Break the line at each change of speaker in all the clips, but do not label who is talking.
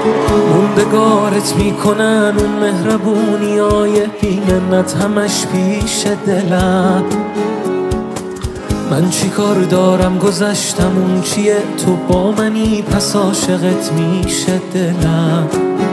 موندگارت میکنن اون مهربونی های بی منت همش پیش دلم. من چی کار دارم گذشتم اون چیه، تو با منی پس عاشقت میشه دلم.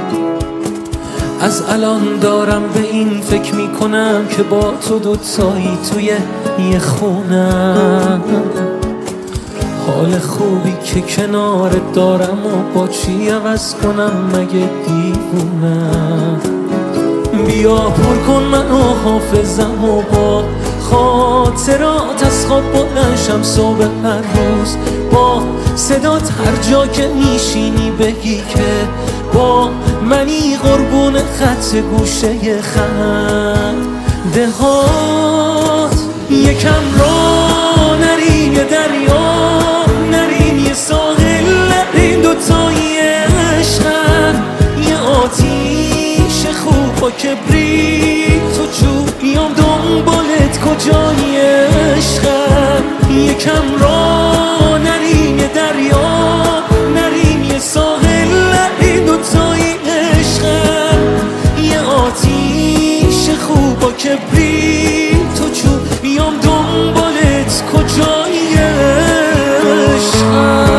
از الان دارم به این فکر میکنم که با تو دوتایی توی یه خونم. حال خوبی که کنارت دارم و با چی عوض کنم مگه دیوونم. بیا پر کن منو حافظم و با خاطرات از خواب بلنشم صبح هر روز. با صدات هر جا که میشینی بگی که با منی قربون خط گوشه خنده هات. یکم را نریم یه دریا نریم یه ساحل نریم دوتایی عشقن. یه آتیش خوب با کبریت تو چوب بیام دنبالت کجایی عشقن. یکم را نریم یه دریا نریم یه ساحل نریم دوتایی عشقن. یه آتیش خوب با کبریت تو چوب بیام دنبالت کجایی عشقن.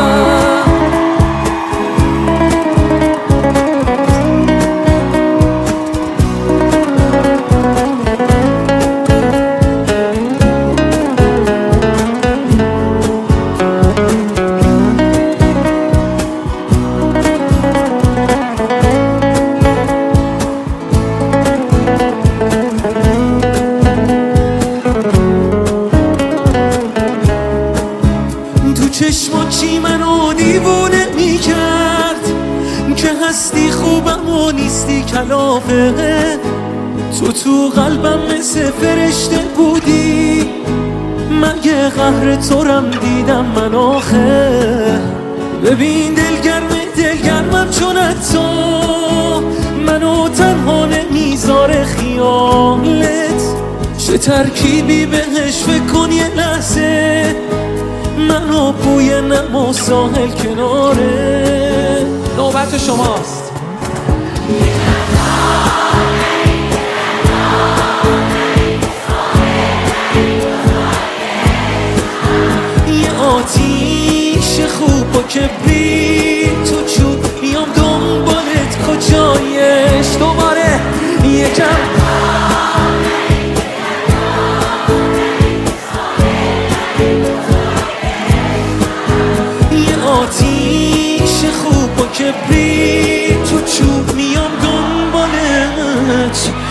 چشما چی منو دیوونه میکرد که هستی خوبم و نیستی کلافه. تو قلبم مثل فرشته بودی مگه قهر تورم دیدم من آخه. ببین دلگرمم چون تو منو تنها نمیذاره خیالت. چه ترکیبی بهش فکر کن یه لحظه منو بوی نم و ساحل کناره.
نوبت شماست.
یه آتیش خوب با کبریت تو چوب بیام دنبالت کجایش. دوباره یکم آتیش خوب با کبریت تو چوب میام دنبالت